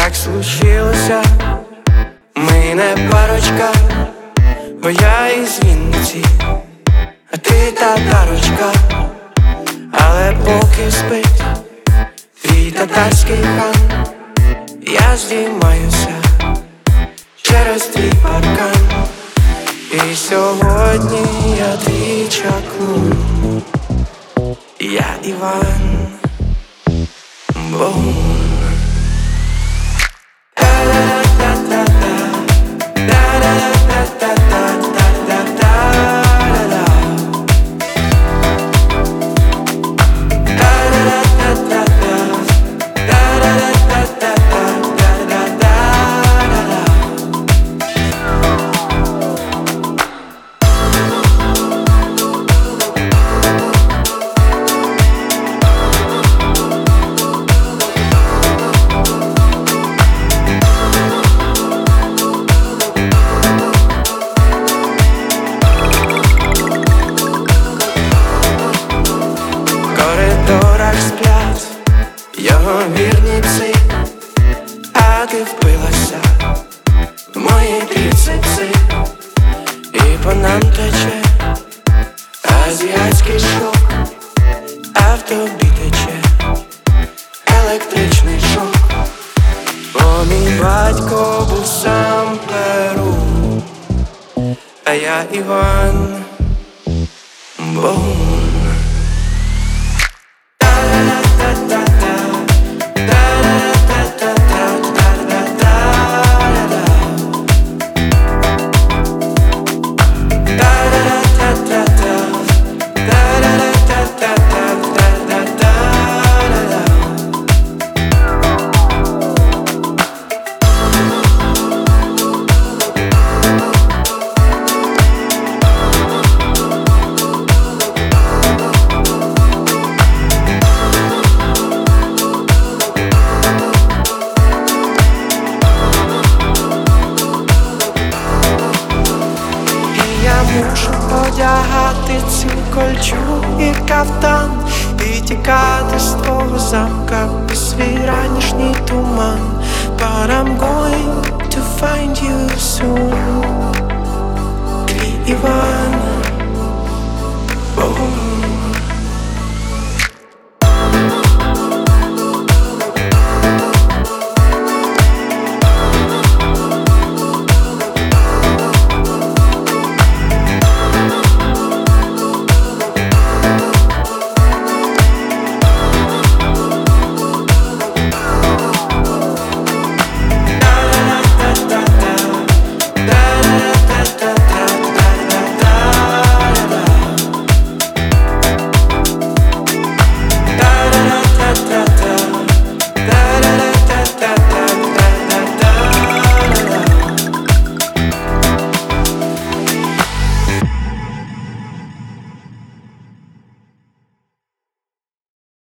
Так случилося, ми не парочка, бо я із Вінниці, а ти татарочка. Але поки спить твій татарський хан, я здіймаюся через твій паркан. І сьогодні я твій чаклун, я Іван Богун. Сплять його вірні пси, а ти впилася в мої трицепси, і по нам тече азіатський шок, а в тобі тече електричний шок. Бо мій батько був сам Перу, а я Іван Богун. Мушу одягати цю кольчугу і кафтан і тікати з твого замка у свій ранішній туман. But I'm going to find you soon. Твій Іван Богун.